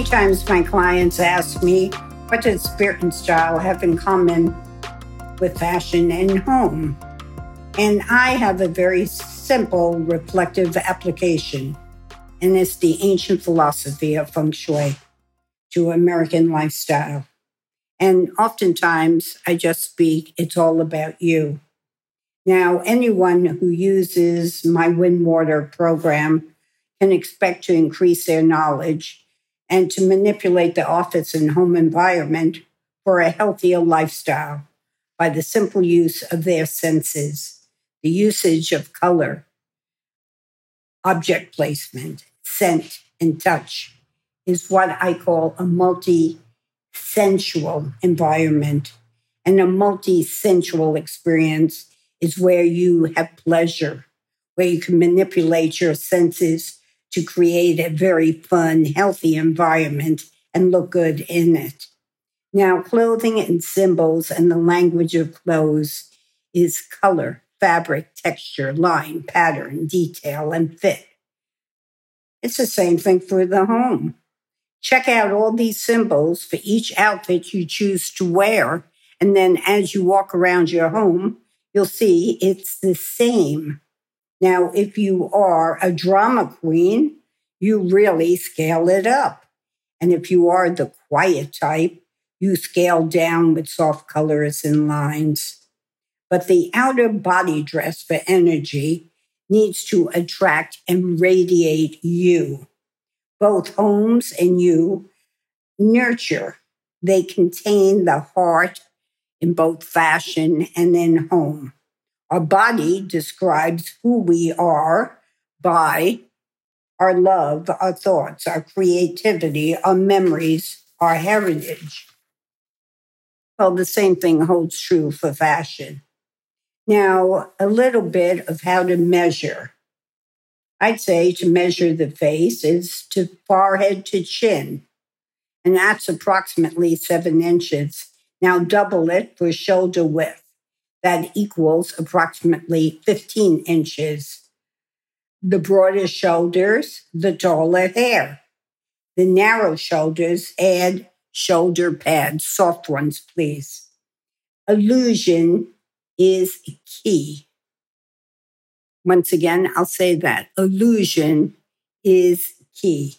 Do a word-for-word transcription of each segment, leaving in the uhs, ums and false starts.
times my clients ask me, what does spirit and style have in common with fashion and home? And I have a very simple reflective application, and it's the ancient philosophy of feng shui to American lifestyle. And oftentimes I just speak, it's all about you. Now, anyone who uses my Wind Water program can expect to increase their knowledge and to manipulate the office and home environment for a healthier lifestyle by the simple use of their senses, the usage of color, object placement, scent, and touch is what I call a multi-sensual environment. And a multi-sensual experience is where you have pleasure, where you can manipulate your senses to create a very fun, healthy environment and look good in it. Now, clothing and symbols and the language of clothes is color, fabric, texture, line, pattern, detail, and fit. It's the same thing for the home. Check out all these symbols for each outfit you choose to wear, and then as you walk around your home, you'll see it's the same. Now, if you are a drama queen, you really scale it up. And if you are the quiet type, you scale down with soft colors and lines. But the outer body dress for energy needs to attract and radiate you. Both homes and you nurture. They contain the heart in both fashion and in home. Our body describes who we are by our love, our thoughts, our creativity, our memories, our heritage. Well, the same thing holds true for fashion. Now, a little bit of how to measure. I'd say to measure the face is to forehead to chin, and that's approximately seven inches. Now double it for shoulder width. That equals approximately fifteen inches. The broader shoulders, the taller hair. The narrow shoulders add shoulder pads, soft ones, please. Illusion is key. Once again, I'll say that. Illusion is key.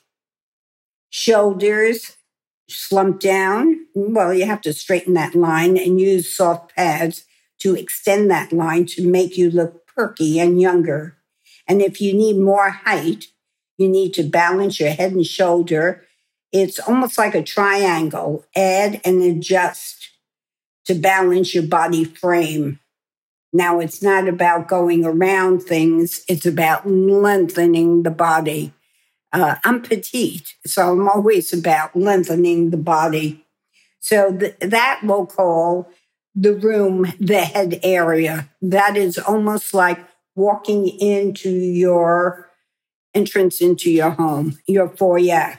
Shoulders slump down. Well, you have to straighten that line and use soft pads to extend that line to make you look perky and younger. And if you need more height, you need to balance your head and shoulder. It's almost like a triangle. Add and adjust to balance your body frame. Now, it's not about going around things. It's about lengthening the body. Uh, I'm petite, so I'm always about lengthening the body. So th- that we'll call the room, the head area. That is almost like walking into your entrance into your home, your foyer.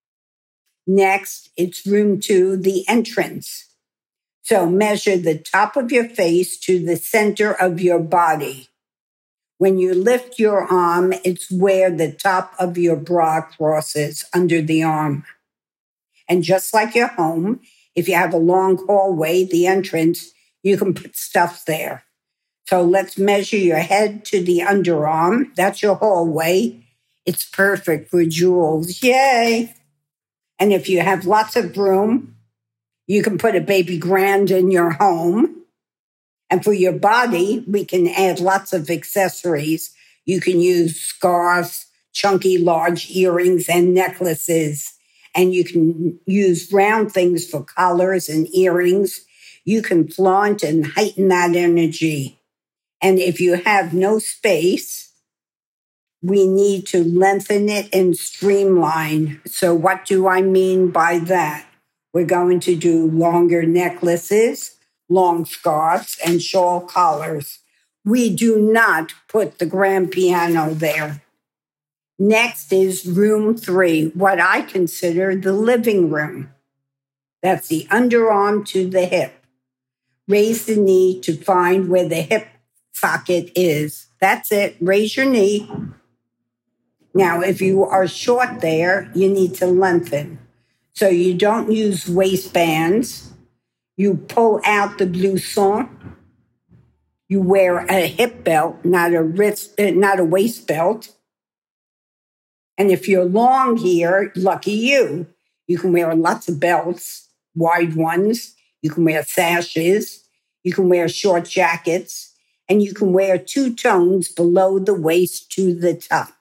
Next, it's room two, the entrance. So measure the top of your face to the center of your body. When you lift your arm, it's where the top of your bra crosses under the arm. And just like your home, if you have a long hallway, the entrance, you can put stuff there. So let's measure your head to the underarm. That's your hallway. It's perfect for jewels. Yay! And if you have lots of room, you can put a baby grand in your home. And for your body, we can add lots of accessories. You can use scarves, chunky large earrings, and necklaces. And you can use round things for collars and earrings. You can flaunt and heighten that energy. And if you have no space, we need to lengthen it and streamline. So what do I mean by that? We're going to do longer necklaces, long scarves, and shawl collars. We do not put the grand piano there. Next is room three, what I consider the living room. That's the underarm to the hip. Raise the knee to find where the hip socket is. That's it. Raise your knee. Now, if you are short there, you need to lengthen. So you don't use waistbands. You pull out the blouson. You wear a hip belt, not a wrist, uh, not a waist belt. And if you're long here, lucky you, you can wear lots of belts, wide ones. You can wear sashes. You can wear short jackets. And you can wear two tones below the waist to the top.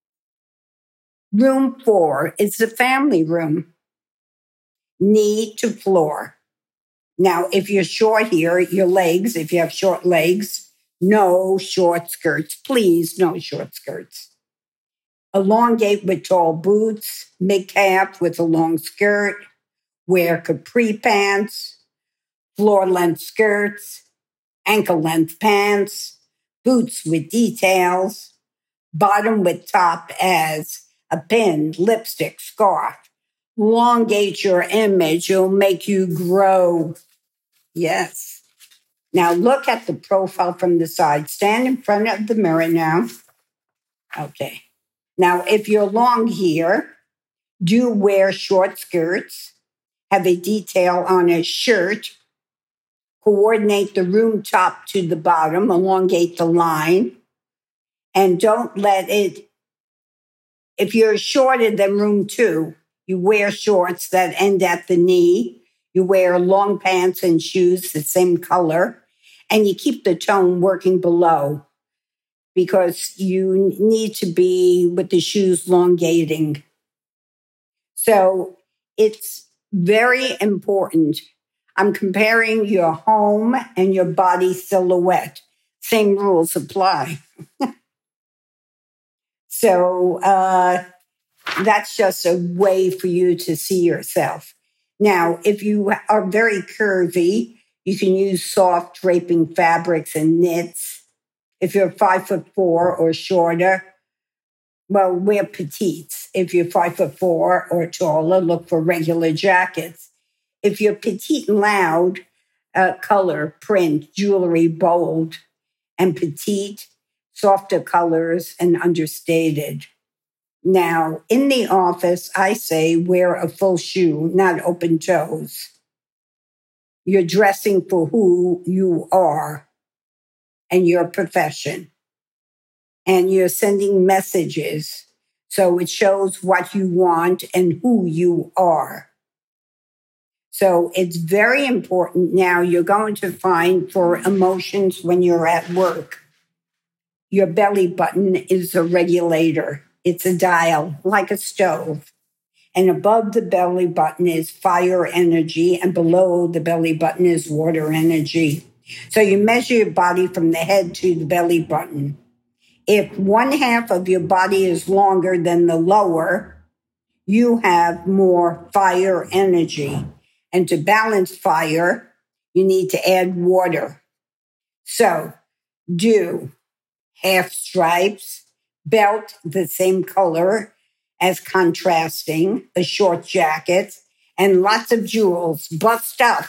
Room four is the family room. Knee to floor. Now, if you're short here, your legs, if you have short legs, no short skirts. Please, no short skirts. Elongate with tall boots, mid-calf with a long skirt, wear capri pants, floor-length skirts, ankle-length pants, boots with details, bottom with top as a pin, lipstick, scarf. Elongate your image. It'll make you grow. Yes. Now look at the profile from the side. Stand in front of the mirror now. Okay. Now, if you're long here, do wear short skirts, have a detail on a shirt, coordinate the room top to the bottom, elongate the line, and don't let it, if you're shorter than room two, you wear shorts that end at the knee, you wear long pants and shoes the same color, and you keep the tone working below because you need to be with the shoes elongating. So it's very important. I'm comparing your home and your body silhouette. Same rules apply. So uh, that's just a way for you to see yourself. Now, if you are very curvy, you can use soft draping fabrics and knits. If you're five foot four or shorter, well, wear petites. If you're five foot four or taller, look for regular jackets. If you're petite and loud, uh, color, print, jewelry, bold, and petite, softer colors, and understated. Now, in the office, I say wear a full shoe, not open toes. You're dressing for who you are and your profession. And you're sending messages. So it shows what you want and who you are. So it's very important now. You're going to find for emotions when you're at work. Your belly button is a regulator. It's a dial, like a stove. And above the belly button is fire energy, and below the belly button is water energy. So you measure your body from the head to the belly button. If one half of your body is longer than the lower, you have more fire energy. And to balance fire, you need to add water. So do half stripes, belt the same color as contrasting, a short jacket, and lots of jewels. Bust up.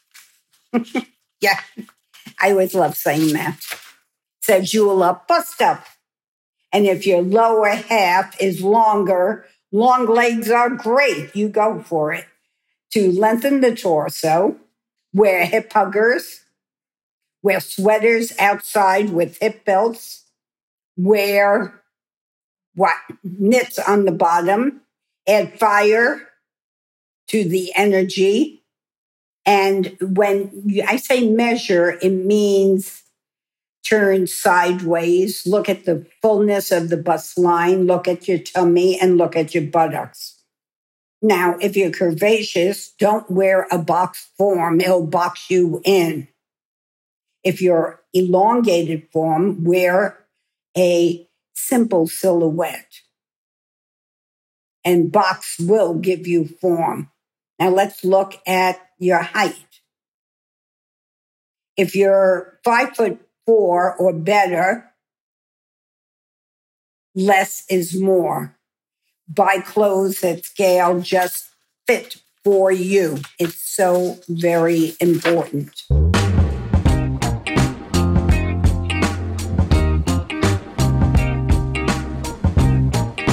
Yeah, I always love saying that. So jewel up, bust up. And if your lower half is longer, long legs are great. You go for it. To lengthen the torso, wear hip huggers, wear sweaters outside with hip belts, wear what knits on the bottom, add fire to the energy. And when you, I say measure, it means turn sideways, look at the fullness of the bust line, look at your tummy, and look at your buttocks. Now, if you're curvaceous, don't wear a box form. It'll box you in. If you're elongated form, wear a simple silhouette. And box will give you form. Now, let's look at your height. If you're five foot four or better, less is more. Buy clothes that scale just fit for you. It's so very important.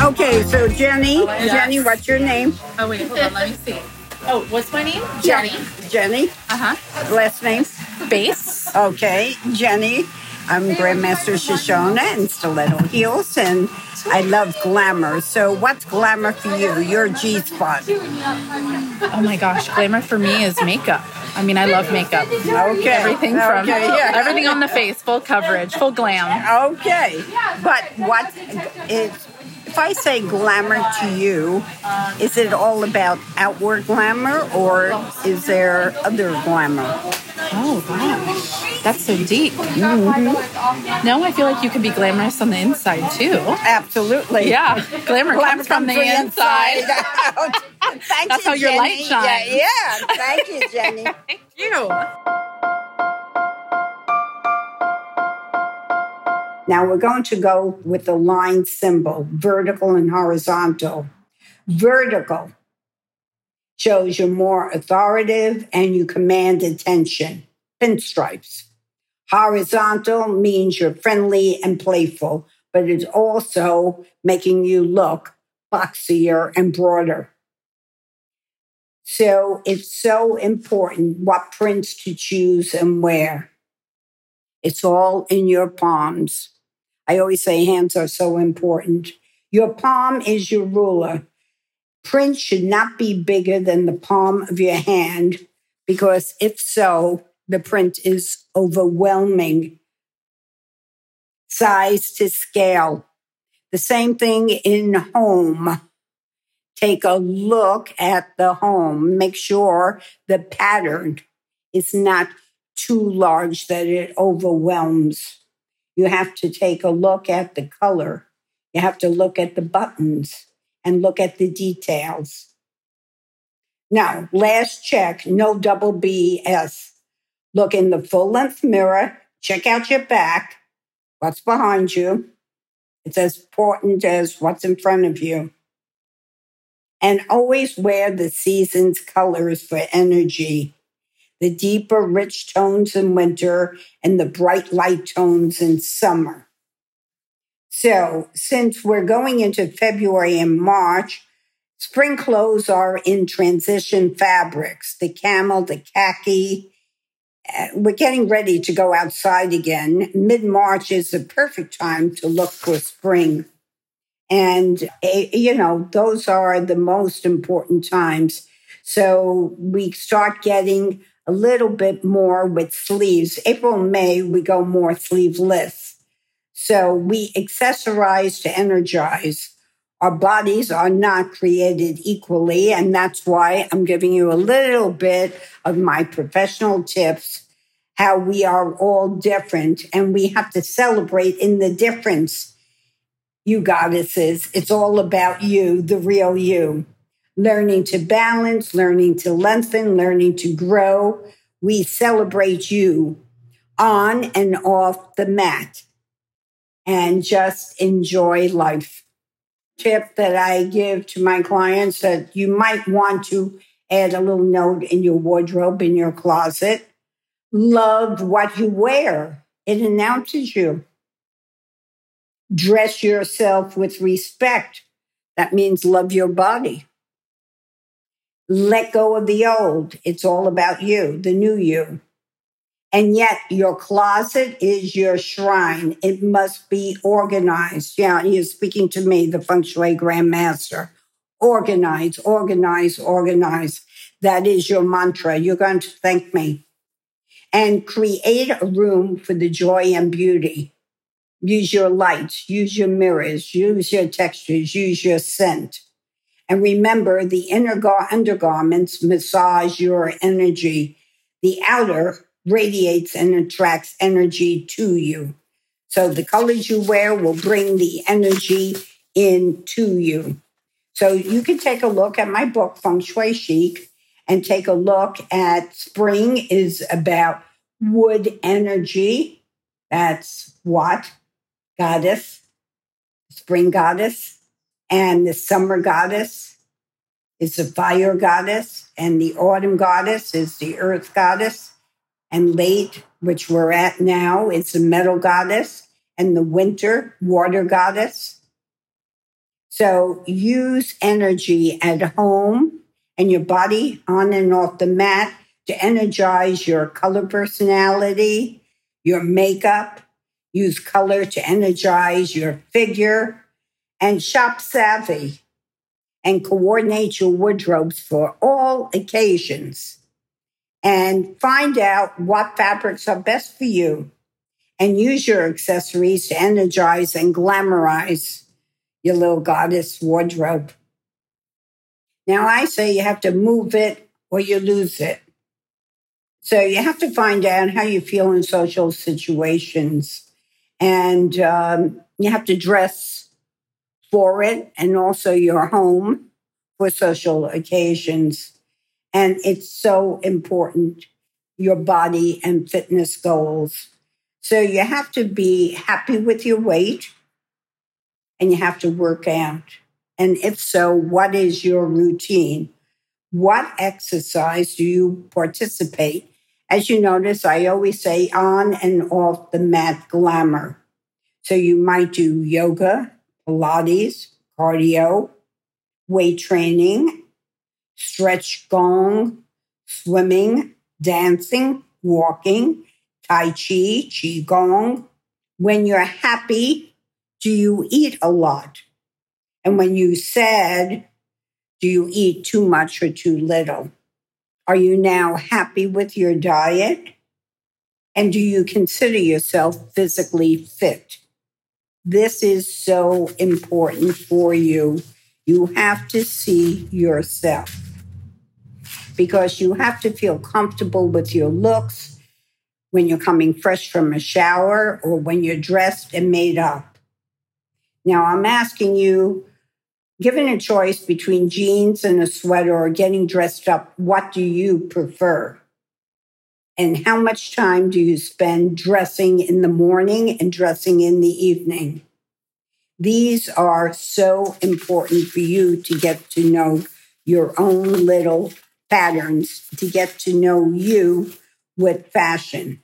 Okay, so Jenny, Yes. Jenny, what's your name? Oh, wait, hold on. Let me see. Oh, what's my name? Jenny. Jenny. Uh-huh. Last name? Base. Okay, Jenny. I'm Grandmaster Shoshona in Stiletto Heels, and I love glamour. So what's glamour for you? Your G-spot. Oh, my gosh. Glamour for me is makeup. I mean, I love makeup. Okay. Everything from, okay, yeah. everything on the face, full coverage, full glam. Okay, but what is, if I say glamour to you, is it all about outward glamour, or is there other glamour? Oh, gosh. That's so deep. Mm-hmm. No, I feel like you can be glamorous on the inside, too. Absolutely. Yeah. Glamour, Glamour comes from the, the inside. inside. Thank That's you, how your Jenny. light shines. Yeah, yeah. Thank you, Jenny. Thank you. Now we're going to go with the line symbol, vertical and horizontal. Vertical shows you're more authoritative and you command attention. Pinstripes. Horizontal means you're friendly and playful, but it's also making you look boxier and broader. So it's so important what prints to choose and wear. It's all in your palms. I always say hands are so important. Your palm is your ruler. Print should not be bigger than the palm of your hand, because if so, the print is overwhelming. Size to scale. The same thing in home. Take a look at the home. Make sure the pattern is not too large that it overwhelms. You have to take a look at the color. You have to look at the buttons and look at the details. Now, last check, no double B S. Look in the full-length mirror. Check out your back. What's behind you? It's as important as what's in front of you. And always wear the season's colors for energy. The deeper, rich tones in winter and the bright, light tones in summer. So, since we're going into February and March, spring clothes are in transition fabrics, the camel, the khaki. We're getting ready to go outside again. Mid-March is the perfect time to look for spring. And, you know, those are the most important times. So we start getting a little bit more with sleeves. April and May, we go more sleeveless. So we accessorize to energize. Our bodies are not created equally, and that's why I'm giving you a little bit of my professional tips, how we are all different, and we have to celebrate in the difference, you goddesses. It's all about you, the real you. Learning to balance, learning to lengthen, learning to grow. We celebrate you on and off the mat, and just enjoy life. Tip that I give to my clients that you might want to add a little note in your wardrobe, in your closet. Love what you wear. It announces you. Dress yourself with respect. That means love your body. Let go of the old. It's all about you, the new you. And yet your closet is your shrine. It must be organized. Yeah, you're speaking to me, the Feng Shui Grandmaster. Organize, organize, organize. That is your mantra. You're going to thank me. And create a room for the joy and beauty. Use your lights, use your mirrors, use your textures, use your scent. And remember, the inner gar- undergarments massage your energy. The outer radiates and attracts energy to you. So the colors you wear will bring the energy into you. So you can take a look at my book, Feng Shui Chic, and take a look at spring is about wood energy. That's what? Goddess, spring goddess. And the summer goddess is the fire goddess. And the autumn goddess is the earth goddess. And late, which we're at now, is the metal goddess. And the winter, water goddess. So use energy at home and your body on and off the mat to energize your color personality, your makeup. Use color to energize your figure, and shop savvy and coordinate your wardrobes for all occasions. And find out what fabrics are best for you and use your accessories to energize and glamorize your little goddess wardrobe. Now, I say you have to move it or you lose it. So you have to find out how you feel in social situations. And um, you have to dress for it and also your home for social occasions. And it's so important, your body and fitness goals. So you have to be happy with your weight and you have to work out. And if so, what is your routine? What exercise do you participate? As you notice, I always say on and off the mat glamour. So you might do yoga, Pilates, cardio, weight training, stretch gong, swimming, dancing, walking, tai chi, qi gong. When you're happy, do you eat a lot? And when you're sad, do you eat too much or too little? Are you now happy with your diet? And do you consider yourself physically fit? This is so important for you. You have to see yourself because you have to feel comfortable with your looks when you're coming fresh from a shower or when you're dressed and made up. Now, I'm asking you, given a choice between jeans and a sweater or getting dressed up, what do you prefer? And how much time do you spend dressing in the morning and dressing in the evening? These are so important for you to get to know your own little patterns, to get to know you with fashion.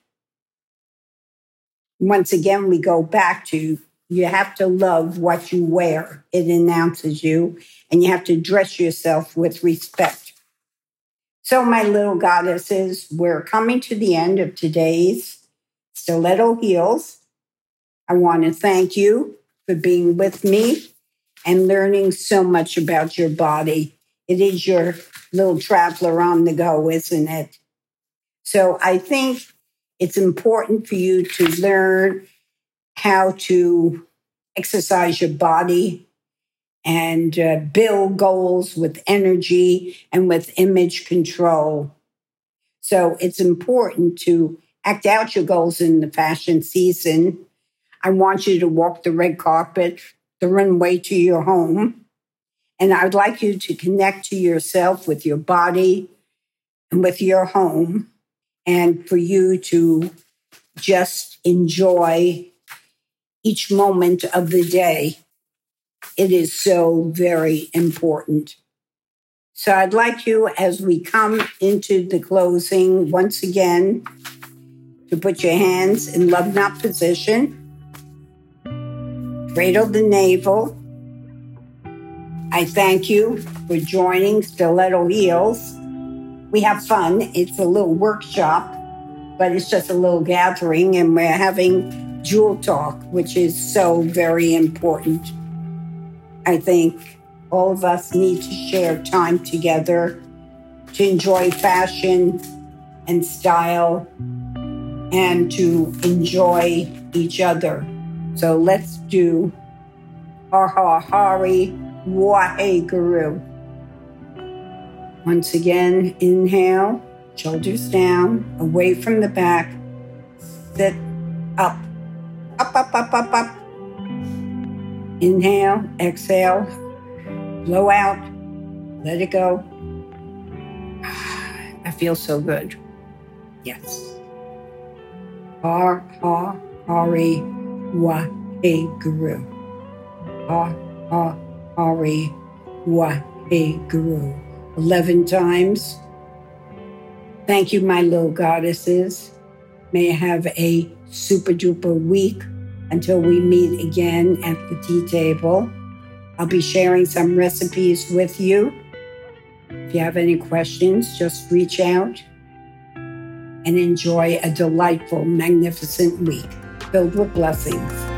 Once again, we go back to you have to love what you wear. It announces you, and you have to dress yourself with respect. So, my little goddesses, we're coming to the end of today's Stiletto Heels. I want to thank you for being with me and learning so much about your body. It is your little traveler on the go, isn't it? So I think it's important for you to learn how to exercise your body and uh, build goals with energy and with image control. So it's important to act out your goals in the fashion season. I want you to walk the red carpet, the runway to your home. And I'd like you to connect to yourself with your body and with your home, and for you to just enjoy each moment of the day. It is so very important. So I'd like you, as we come into the closing, once again, to put your hands in love knot position. Cradle the navel. I thank you for joining Stiletto Heels. We have fun. It's a little workshop, but it's just a little gathering, and we're having jewel talk, which is so very important. I think all of us need to share time together to enjoy fashion and style and to enjoy each other. So let's do Har Har Hari Waheguru. Once again, inhale, shoulders down, away from the back, sit up, up, up, up, up, up. Inhale, exhale, blow out, let it go. I feel so good. Yes. Har Har Hari Waheguru. Har Har Hari Waheguru. Eleven times. Thank you, my little goddesses. May you have a super duper week until we meet again at the tea table. I'll be sharing some recipes with you. If you have any questions, just reach out and enjoy a delightful, magnificent week filled with blessings.